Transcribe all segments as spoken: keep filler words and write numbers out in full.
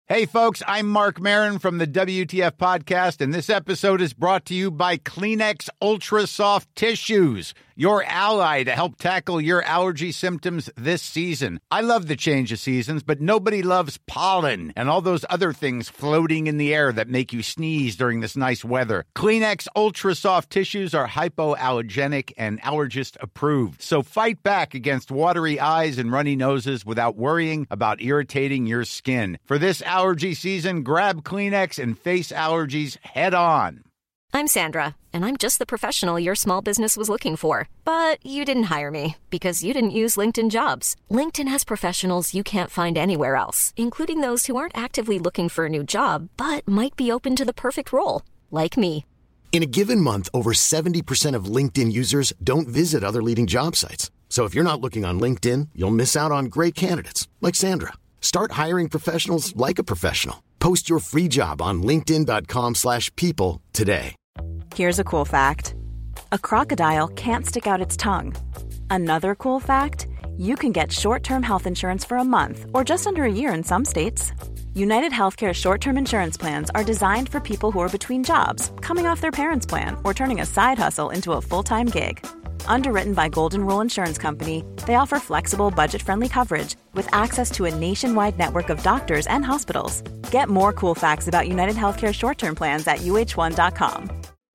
Hey, folks, I'm Mark Maron from the W T F Podcast, and this episode is brought to you by Kleenex Ultra Soft Tissues, your ally to help tackle your allergy symptoms this season. I love the change of seasons, but nobody loves pollen and all those other things floating in the air that make you sneeze during this nice weather. Kleenex Ultra Soft Tissues are hypoallergenic and allergist approved, so fight back against watery eyes and runny noses without worrying about irritating your skin. For this allergy season, grab Kleenex and face allergies head on. I'm Sandra, and I'm just the professional your small business was looking for. But you didn't hire me because you didn't use LinkedIn Jobs. LinkedIn has professionals you can't find anywhere else, including those who aren't actively looking for a new job, but might be open to the perfect role, like me. In a given month, over seventy percent of LinkedIn users don't visit other leading job sites. So if you're not looking on LinkedIn, you'll miss out on great candidates, like Sandra. Start hiring professionals like a professional. Post your free job on linkedin.com slash people today. Here's a cool fact. A crocodile can't stick out its tongue. Another cool fact, you can get short-term health insurance for a month or just under a year in some states. United Healthcare short-term insurance plans are designed for people who are between jobs, coming off their parents' plan, or turning a side hustle into a full-time gig. Underwritten by Golden Rule Insurance Company, they offer flexible, budget-friendly coverage with access to a nationwide network of doctors and hospitals. Get more cool facts about United Healthcare short-term plans at U H one dot com.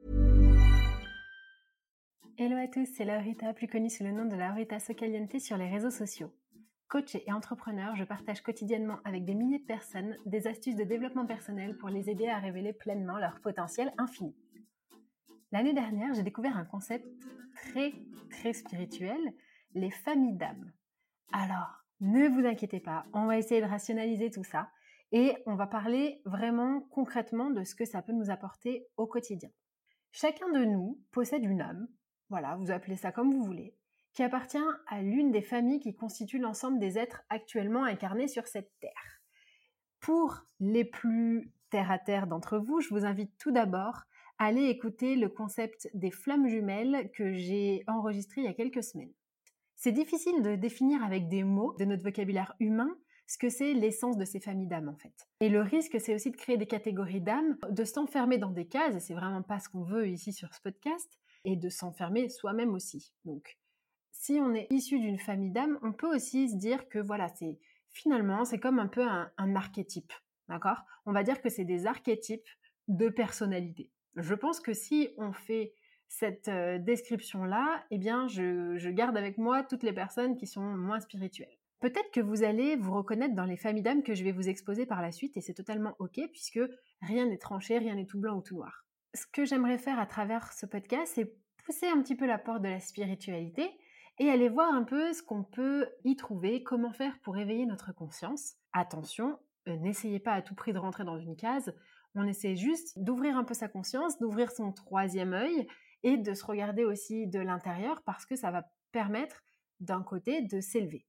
Hello à tous, c'est Laurita, plus connue sous le nom de Laurita Socaliente sur les réseaux sociaux. Coach et entrepreneur, je partage quotidiennement avec des milliers de personnes des astuces de développement personnel pour les aider à révéler pleinement leur potentiel infini. L'année dernière, j'ai découvert un concept très, très spirituel, les familles d'âmes. Alors, ne vous inquiétez pas, on va essayer de rationaliser tout ça et on va parler vraiment concrètement de ce que ça peut nous apporter au quotidien. Chacun de nous possède une âme, voilà, vous appelez ça comme vous voulez, qui appartient à l'une des familles qui constituent l'ensemble des êtres actuellement incarnés sur cette terre. Pour les plus terre-à-terre d'entre vous, je vous invite tout d'abord à aller écouter le concept des flammes jumelles que j'ai enregistré il y a quelques semaines. C'est difficile de définir avec des mots de notre vocabulaire humain ce que c'est l'essence de ces familles d'âmes en fait. Et le risque, c'est aussi de créer des catégories d'âmes, de s'enfermer dans des cases, et c'est vraiment pas ce qu'on veut ici sur ce podcast, et de s'enfermer soi-même aussi. Donc, si on est issu d'une famille d'âmes, on peut aussi se dire que voilà, c'est finalement, c'est comme un peu un, un archétype, d'accord ? On va dire que c'est des archétypes de personnalité. Je pense que si on fait cette euh, description-là, eh bien, je, je garde avec moi toutes les personnes qui sont moins spirituelles. Peut-être que vous allez vous reconnaître dans les familles d'âmes que je vais vous exposer par la suite, et c'est totalement ok, puisque rien n'est tranché, rien n'est tout blanc ou tout noir. Ce que j'aimerais faire à travers ce podcast, c'est pousser un petit peu la porte de la spiritualité et aller voir un peu ce qu'on peut y trouver, comment faire pour éveiller notre conscience. Attention, euh, n'essayez pas à tout prix de rentrer dans une case. On essaie juste d'ouvrir un peu sa conscience, d'ouvrir son troisième œil et de se regarder aussi de l'intérieur parce que ça va permettre d'un côté de s'élever.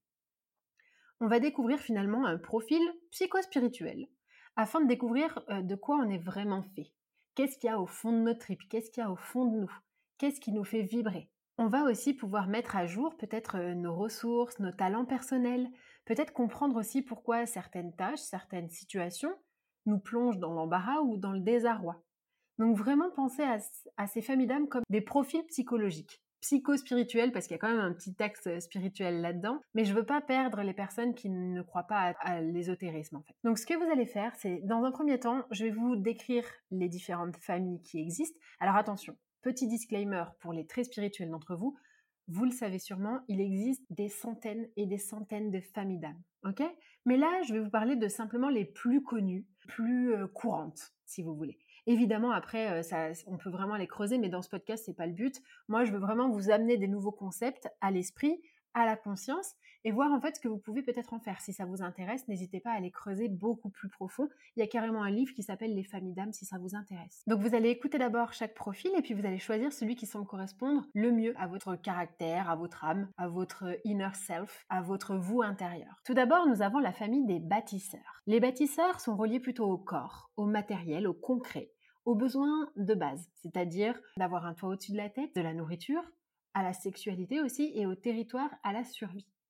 On va découvrir finalement un profil psychospirituel afin de découvrir de quoi on est vraiment fait. Qu'est-ce qu'il y a au fond de notre tripes? Qu'est-ce qu'il y a au fond de nous? Qu'est-ce qui nous fait vibrer? On va aussi pouvoir mettre à jour peut-être nos ressources, nos talents personnels, peut-être comprendre aussi pourquoi certaines tâches, certaines situations nous plongent dans l'embarras ou dans le désarroi. Donc vraiment penser à, à ces familles d'âmes comme des profils psychologiques, psycho-spirituels, parce qu'il y a quand même un petit axe spirituel là-dedans, mais je ne veux pas perdre les personnes qui ne croient pas à, à l'ésotérisme en fait. Donc ce que vous allez faire, c'est dans un premier temps, je vais vous décrire les différentes familles qui existent. Alors attention, petit disclaimer pour les très spirituels d'entre vous, vous le savez sûrement, il existe des centaines et des centaines de familles d'âmes, ok ? Mais là, je vais vous parler de simplement les plus connues, plus euh, courantes, si vous voulez. Évidemment, après, euh, ça, on peut vraiment les creuser, mais dans ce podcast, c'est pas le but. Moi, je veux vraiment vous amener des nouveaux concepts à l'esprit, à la conscience, et voir en fait ce que vous pouvez peut-être en faire. Si ça vous intéresse, n'hésitez pas à aller creuser beaucoup plus profond. Il y a carrément un livre qui s'appelle Les familles d'âmes si ça vous intéresse. Donc vous allez écouter d'abord chaque profil et puis vous allez choisir celui qui semble correspondre le mieux à votre caractère, à votre âme, à votre inner self, à votre vous intérieur. Tout d'abord, nous avons la famille des bâtisseurs. Les bâtisseurs sont reliés plutôt au corps, au matériel, au concret, aux besoins de base, c'est-à-dire d'avoir un toit au-dessus de la tête, de la nourriture, à la sexualité aussi et au territoire, à la survie.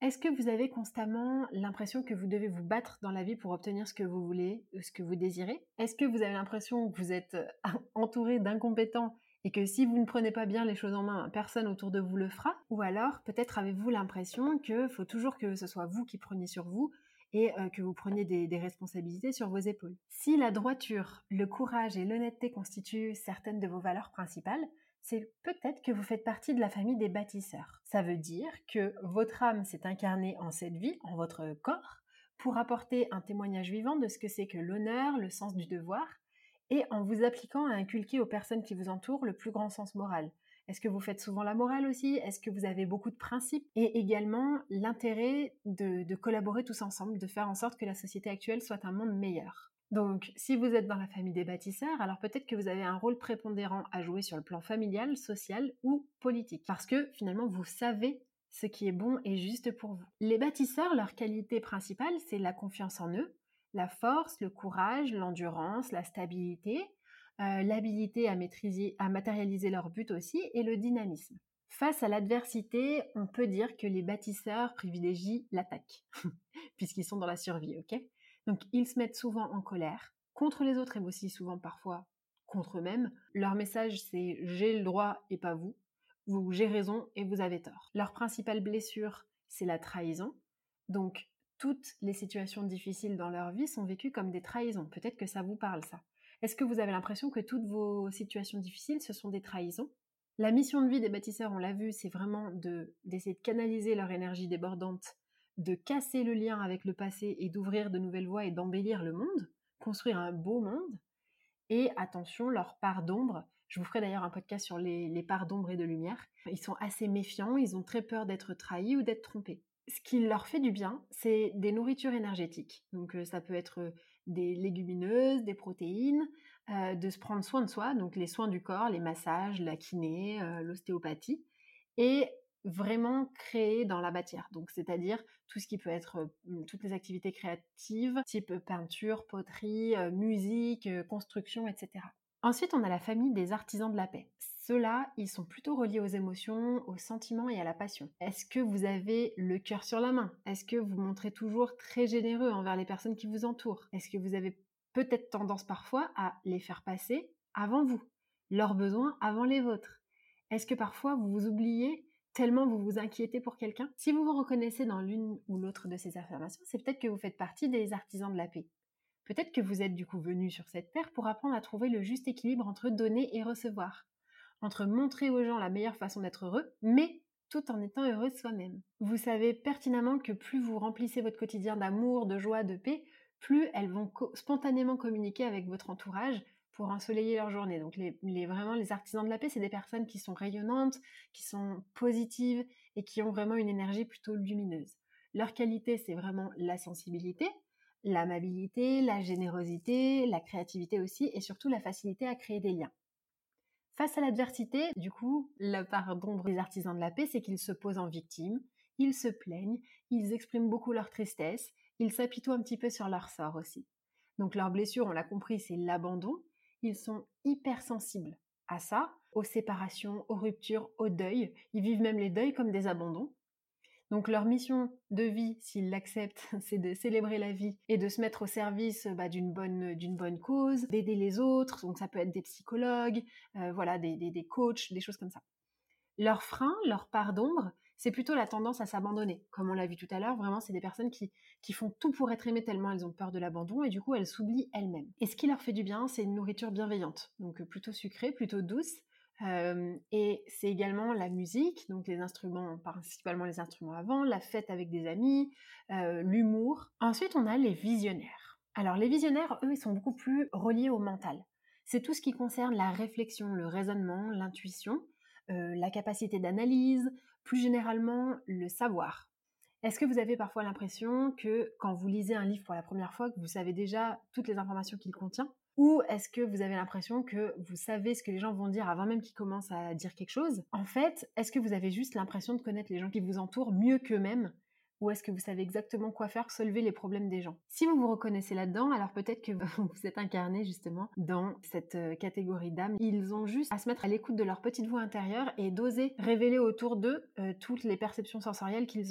Est-ce que vous avez constamment l'impression que vous devez vous battre dans la vie pour obtenir ce que vous voulez, ce que vous désirez? Est-ce que vous avez l'impression que vous êtes entouré d'incompétents et que si vous ne prenez pas bien les choses en main, personne autour de vous le fera? Ou alors, peut-être avez-vous l'impression qu'il faut toujours que ce soit vous qui preniez sur vous et euh, que vous preniez des, des responsabilités sur vos épaules. Si la droiture, le courage et l'honnêteté constituent certaines de vos valeurs principales, c'est peut-être que vous faites partie de la famille des bâtisseurs. Ça veut dire que votre âme s'est incarnée en cette vie, en votre corps, pour apporter un témoignage vivant de ce que c'est que l'honneur, le sens du devoir, et en vous appliquant à inculquer aux personnes qui vous entourent le plus grand sens moral. Est-ce que vous faites souvent la morale aussi? Est-ce que vous avez beaucoup de principes? Et également l'intérêt de, de collaborer tous ensemble, de faire en sorte que la société actuelle soit un monde meilleur. Donc, si vous êtes dans la famille des bâtisseurs, alors peut-être que vous avez un rôle prépondérant à jouer sur le plan familial, social ou politique. Parce que finalement, vous savez ce qui est bon et juste pour vous. Les bâtisseurs, leur qualité principale, c'est la confiance en eux, la force, le courage, l'endurance, la stabilité, euh, l'habilité à maîtriser, à matérialiser leur but aussi, et le dynamisme. Face à l'adversité, on peut dire que les bâtisseurs privilégient l'attaque, puisqu'ils sont dans la survie, ok ? Donc, ils se mettent souvent en colère, contre les autres et aussi souvent parfois contre eux-mêmes. Leur message, c'est « j'ai le droit et pas vous », ou « j'ai raison et vous avez tort ». Leur principale blessure, c'est la trahison. Donc, toutes les situations difficiles dans leur vie sont vécues comme des trahisons. Peut-être que ça vous parle, ça. Est-ce que vous avez l'impression que toutes vos situations difficiles, ce sont des trahisons ? La mission de vie des bâtisseurs, on l'a vu, c'est vraiment de, d'essayer de canaliser leur énergie débordante, de casser le lien avec le passé et d'ouvrir de nouvelles voies et d'embellir le monde, construire un beau monde. Et attention, leur part d'ombre, je vous ferai d'ailleurs un podcast sur les, les parts d'ombre et de lumière, ils sont assez méfiants, ils ont très peur d'être trahis ou d'être trompés. Ce qui leur fait du bien, c'est des nourritures énergétiques. Donc euh, ça peut être des légumineuses, des protéines, euh, de se prendre soin de soi, donc les soins du corps, les massages, la kiné, euh, l'ostéopathie, et vraiment créer dans la matière, donc c'est-à-dire tout ce qui peut être euh, toutes les activités créatives, type peinture, poterie, euh, musique, euh, construction, et cetera. Ensuite, on a la famille des artisans de la paix. Ceux-là, ils sont plutôt reliés aux émotions, aux sentiments et à la passion. Est-ce que vous avez le cœur sur la main? Est-ce que vous montrez toujours très généreux envers les personnes qui vous entourent? Est-ce que vous avez peut-être tendance parfois à les faire passer avant vous, leurs besoins avant les vôtres? Est-ce que parfois vous vous oubliez tellement vous vous inquiétez pour quelqu'un? Si vous vous reconnaissez dans l'une ou l'autre de ces affirmations, c'est peut-être que vous faites partie des artisans de la paix. Peut-être que vous êtes du coup venu sur cette terre pour apprendre à trouver le juste équilibre entre donner et recevoir, entre montrer aux gens la meilleure façon d'être heureux, mais tout en étant heureux soi-même. Vous savez pertinemment que plus vous remplissez votre quotidien d'amour, de joie, de paix, plus elles vont co- spontanément communiquer avec votre entourage pour ensoleiller leur journée. Donc les, les, vraiment les artisans de la paix, c'est des personnes qui sont rayonnantes, qui sont positives et qui ont vraiment une énergie plutôt lumineuse. Leur qualité, c'est vraiment la sensibilité, l'amabilité, la générosité, la créativité aussi, et surtout la facilité à créer des liens. Face à l'adversité, du coup, la part d'ombre des artisans de la paix, c'est qu'ils se posent en victime, ils se plaignent, ils expriment beaucoup leur tristesse, ils s'apitoient un petit peu sur leur sort aussi. Donc leur blessure, on l'a compris, c'est l'abandon. Ils sont hypersensibles à ça, aux séparations, aux ruptures, au deuil. Ils vivent même les deuils comme des abandons. Donc leur mission de vie, s'ils l'acceptent, c'est de célébrer la vie et de se mettre au service bah, d'une bonne d'une bonne cause, d'aider les autres. Donc ça peut être des psychologues, euh, voilà, des, des, des coachs, des choses comme ça. Leur frein, leur part d'ombre, c'est plutôt la tendance à s'abandonner. Comme on l'a vu tout à l'heure, vraiment, c'est des personnes qui, qui font tout pour être aimées tellement elles ont peur de l'abandon et du coup, elles s'oublient elles-mêmes. Et ce qui leur fait du bien, c'est une nourriture bienveillante, donc plutôt sucrée, plutôt douce. Euh, et c'est également la musique, donc les instruments, principalement les instruments à vent, la fête avec des amis, euh, l'humour. Ensuite, on a les visionnaires. Alors, les visionnaires, eux, ils sont beaucoup plus reliés au mental. C'est tout ce qui concerne la réflexion, le raisonnement, l'intuition, euh, la capacité d'analyse, plus généralement le savoir. Est-ce que vous avez parfois l'impression que quand vous lisez un livre pour la première fois, que vous savez déjà toutes les informations qu'il contient ? Ou est-ce que vous avez l'impression que vous savez ce que les gens vont dire avant même qu'ils commencent à dire quelque chose ? En fait, est-ce que vous avez juste l'impression de connaître les gens qui vous entourent mieux qu'eux-mêmes ? Ou est-ce que vous savez exactement quoi faire pour solver les problèmes des gens ? Si vous vous reconnaissez là-dedans, alors peut-être que vous êtes incarné justement dans cette catégorie d'âmes. Ils ont juste à se mettre à l'écoute de leur petite voix intérieure et d'oser révéler autour d'eux euh, toutes les perceptions sensorielles qu'ils ont.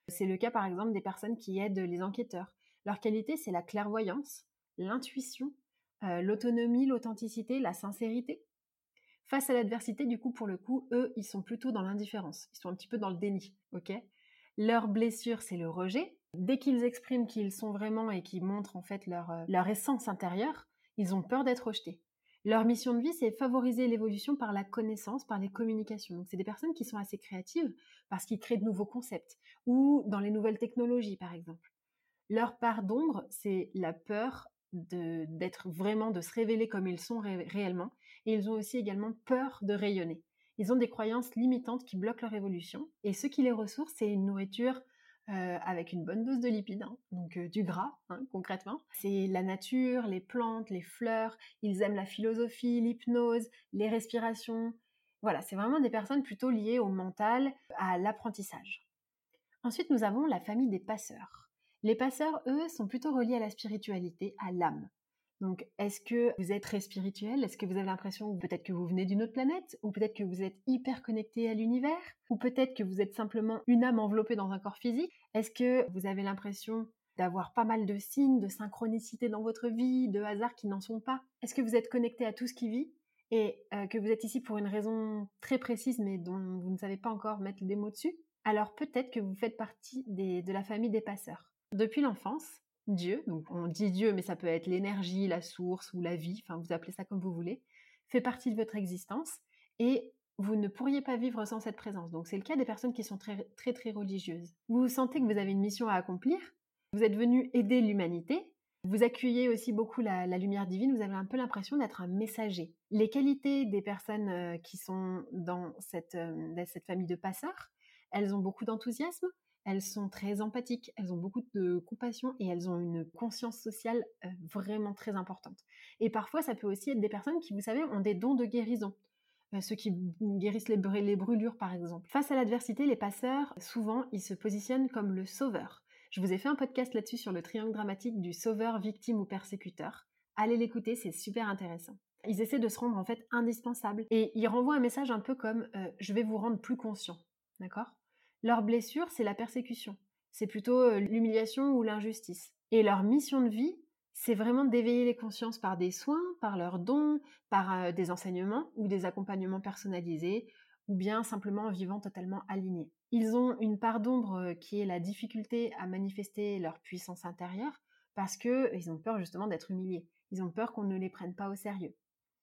C'est le cas par exemple des personnes qui aident les enquêteurs. Leur qualité, c'est la clairvoyance, l'intuition, euh, l'autonomie, l'authenticité, la sincérité. Face à l'adversité, du coup, pour le coup, eux, ils sont plutôt dans l'indifférence. Ils sont un petit peu dans le déni, ok ? Leur blessure, c'est le rejet. Dès qu'ils expriment qui ils sont vraiment et qu'ils montrent en fait leur, euh, leur essence intérieure, ils ont peur d'être rejetés. Leur mission de vie, c'est favoriser l'évolution par la connaissance, par les communications. Donc, c'est des personnes qui sont assez créatives parce qu'ils créent de nouveaux concepts ou dans les nouvelles technologies, par exemple. Leur part d'ombre, c'est la peur de, d'être vraiment, de se révéler comme ils sont ré- réellement. Et ils ont aussi également peur de rayonner. Ils ont des croyances limitantes qui bloquent leur évolution. Et ce qui les ressource, c'est une nourriture euh, avec une bonne dose de lipides, hein, donc euh, du gras, hein, concrètement. C'est la nature, les plantes, les fleurs. Ils aiment la philosophie, l'hypnose, les respirations. Voilà, c'est vraiment des personnes plutôt liées au mental, à l'apprentissage. Ensuite, nous avons la famille des passeurs. Les passeurs, eux, sont plutôt reliés à la spiritualité, à l'âme. Donc, est-ce que vous êtes très spirituel ? Est-ce que vous avez l'impression peut-être que vous venez d'une autre planète ? Ou peut-être que vous êtes hyper connecté à l'univers ? Ou peut-être que vous êtes simplement une âme enveloppée dans un corps physique ? Est-ce que vous avez l'impression d'avoir pas mal de signes, de synchronicité dans votre vie, de hasards qui n'en sont pas ? Est-ce que vous êtes connecté à tout ce qui vit ? Et euh, que vous êtes ici pour une raison très précise, mais dont vous ne savez pas encore mettre des mots dessus ? Alors peut-être que vous faites partie des, de la famille des passeurs. Depuis l'enfance, Dieu, donc on dit Dieu, mais ça peut être l'énergie, la source ou la vie, enfin vous appelez ça comme vous voulez, fait partie de votre existence et vous ne pourriez pas vivre sans cette présence. Donc c'est le cas des personnes qui sont très très très religieuses. Vous sentez que vous avez une mission à accomplir, vous êtes venu aider l'humanité, vous accueillez aussi beaucoup la, la lumière divine, vous avez un peu l'impression d'être un messager. Les qualités des personnes euh, qui sont dans cette, euh, dans cette famille de passeurs, elles ont beaucoup d'enthousiasme, elles sont très empathiques, elles ont beaucoup de compassion et elles ont une conscience sociale euh, vraiment très importante. Et parfois, ça peut aussi être des personnes qui, vous savez, ont des dons de guérison. Euh, ceux qui guérissent les, br- les brûlures, par exemple. Face à l'adversité, les passeurs, souvent, ils se positionnent comme le sauveur. Je vous ai fait un podcast là-dessus sur le triangle dramatique du sauveur, victime ou persécuteur. Allez l'écouter, c'est super intéressant. Ils essaient de se rendre en fait indispensables. Et ils renvoient un message un peu comme euh, « je vais vous rendre plus conscient ». D'accord ? Leur blessure, c'est la persécution. C'est plutôt euh, l'humiliation ou l'injustice. Et leur mission de vie, c'est vraiment d'éveiller les consciences par des soins, par leurs dons, par euh, des enseignements ou des accompagnements personnalisés, ou bien simplement en vivant totalement alignés. Ils ont une part d'ombre euh, qui est la difficulté à manifester leur puissance intérieure, parce qu'ils ont peur justement d'être humiliés. Ils ont peur qu'on ne les prenne pas au sérieux.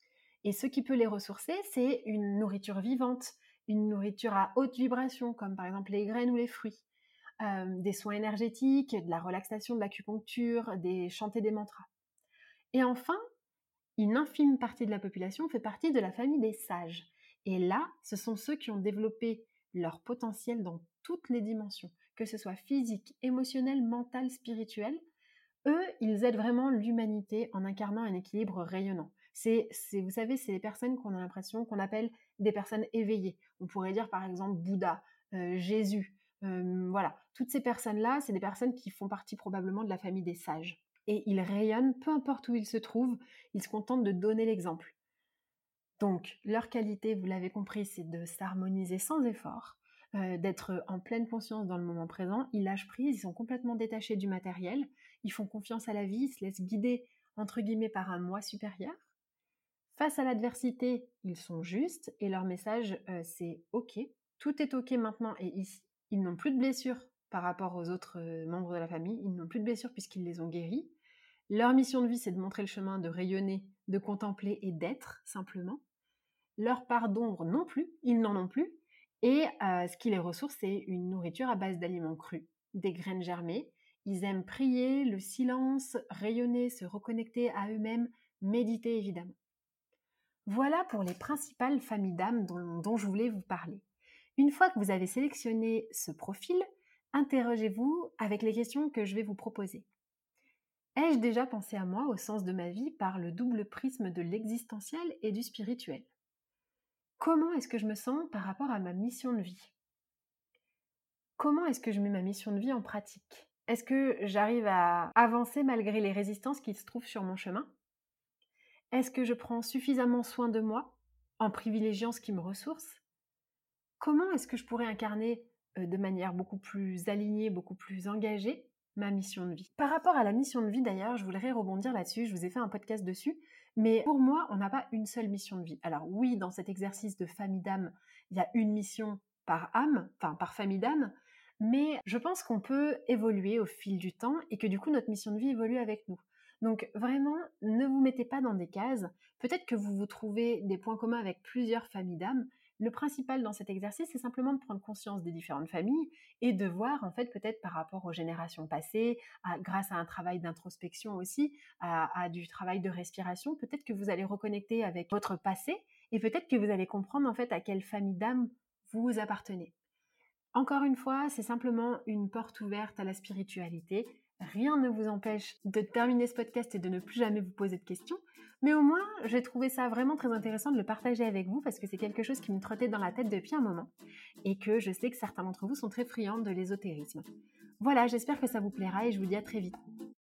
Et ce qui peut les ressourcer, c'est une nourriture vivante, une nourriture à haute vibration, comme par exemple les graines ou les fruits, euh, des soins énergétiques, de la relaxation, de l'acupuncture, des chanter des mantras. Et enfin, une infime partie de la population fait partie de la famille des sages. Et là, ce sont ceux qui ont développé leur potentiel dans toutes les dimensions, que ce soit physique, émotionnel, mental, spirituel. Eux, ils aident vraiment l'humanité en incarnant un équilibre rayonnant. C'est, c'est, vous savez, c'est les personnes qu'on a l'impression qu'on appelle des personnes éveillées. On pourrait dire par exemple Bouddha, euh, Jésus. Euh, voilà, toutes ces personnes-là, c'est des personnes qui font partie probablement de la famille des sages. Et ils rayonnent, peu importe où ils se trouvent, ils se contentent de donner l'exemple. Donc, leur qualité, vous l'avez compris, c'est de s'harmoniser sans effort, euh, d'être en pleine conscience dans le moment présent. Ils lâchent prise, ils sont complètement détachés du matériel, ils font confiance à la vie, ils se laissent guider, entre guillemets, par un moi supérieur. Face à l'adversité, ils sont justes et leur message, euh, c'est « ok ». Tout est ok maintenant et ici. Ils n'ont plus de blessures par rapport aux autres euh, membres de la famille. Ils n'ont plus de blessures puisqu'ils les ont guéris. Leur mission de vie, c'est de montrer le chemin, de rayonner, de contempler et d'être, simplement. Leur part d'ombre non plus, ils n'en ont plus. Et euh, ce qui les ressource, c'est une nourriture à base d'aliments crus, des graines germées. Ils aiment prier, le silence, rayonner, se reconnecter à eux-mêmes, méditer évidemment. Voilà pour les principales familles d'âmes dont, dont je voulais vous parler. Une fois que vous avez sélectionné ce profil, interrogez-vous avec les questions que je vais vous proposer. Ai-je déjà pensé à moi au sens de ma vie par le double prisme de l'existentiel et du spirituel ? Comment est-ce que je me sens par rapport à ma mission de vie ? Comment est-ce que je mets ma mission de vie en pratique ? Est-ce que j'arrive à avancer malgré les résistances qui se trouvent sur mon chemin ? Est-ce que je prends suffisamment soin de moi en privilégiant ce qui me ressource ? Comment est-ce que je pourrais incarner euh, de manière beaucoup plus alignée, beaucoup plus engagée, ma mission de vie. Par rapport à la mission de vie d'ailleurs, je voudrais rebondir là-dessus, je vous ai fait un podcast dessus, mais pour moi, on n'a pas une seule mission de vie. Alors oui, dans cet exercice de famille d'âme, il y a une mission par âme, enfin par famille d'âme, mais je pense qu'on peut évoluer au fil du temps et que du coup notre mission de vie évolue avec nous. Donc vraiment, ne vous mettez pas dans des cases, peut-être que vous vous trouvez des points communs avec plusieurs familles d'âme. Le principal dans cet exercice, c'est simplement de prendre conscience des différentes familles et de voir, en fait, peut-être par rapport aux générations passées, à, grâce à un travail d'introspection aussi, à, à du travail de respiration, peut-être que vous allez reconnecter avec votre passé et peut-être que vous allez comprendre, en fait, à quelle famille d'âme vous appartenez. Encore une fois, c'est simplement une porte ouverte à la spiritualité. Rien ne vous empêche de terminer ce podcast et de ne plus jamais vous poser de questions. Mais au moins, j'ai trouvé ça vraiment très intéressant de le partager avec vous parce que c'est quelque chose qui me trottait dans la tête depuis un moment et que je sais que certains d'entre vous sont très friands de l'ésotérisme. Voilà, j'espère que ça vous plaira et je vous dis à très vite.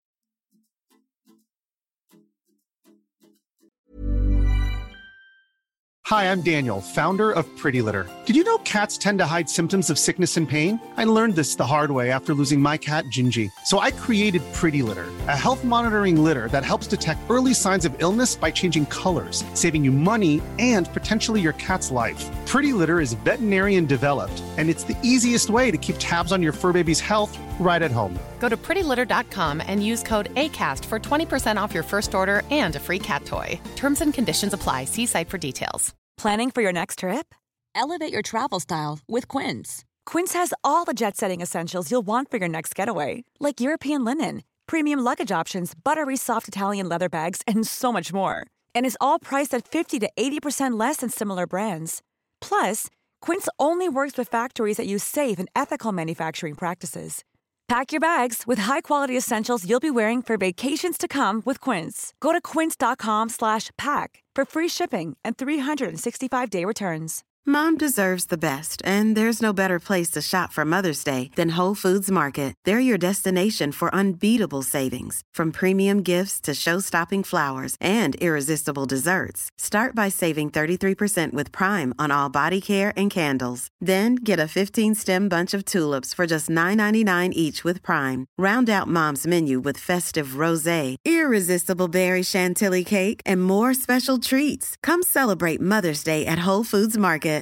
Hi, I'm Daniel, founder of Pretty Litter. Did you know cats tend to hide symptoms of sickness and pain? I learned this the hard way after losing my cat, Gingy. So I created Pretty Litter, a health monitoring litter that helps detect early signs of illness by changing colors, saving you money and potentially your cat's life. Pretty Litter is veterinarian developed, and it's the easiest way to keep tabs on your fur baby's health right at home. Go to pretty litter dot com and use code ACAST for twenty percent off your first order and a free cat toy. Terms and conditions apply. See site for details. Planning for your next trip? Elevate your travel style with Quince. Quince has all the jet-setting essentials you'll want for your next getaway, like European linen, premium luggage options, buttery soft Italian leather bags, and so much more. And is all priced at fifty to eighty percent less than similar brands. Plus, Quince only works with factories that use safe and ethical manufacturing practices. Pack your bags with high-quality essentials you'll be wearing for vacations to come with Quince. Go to quince dot com slash pack for free shipping and three sixty-five day returns. Mom deserves the best, and there's no better place to shop for Mother's Day than Whole Foods Market. They're your destination for unbeatable savings, from premium gifts to show-stopping flowers and irresistible desserts. Start by saving thirty-three percent with Prime on all body care and candles. Then get a fifteen-stem bunch of tulips for just nine ninety-nine each with Prime. Round out Mom's menu with festive rosé, irresistible berry chantilly cake, and more special treats. Come celebrate Mother's Day at Whole Foods Market.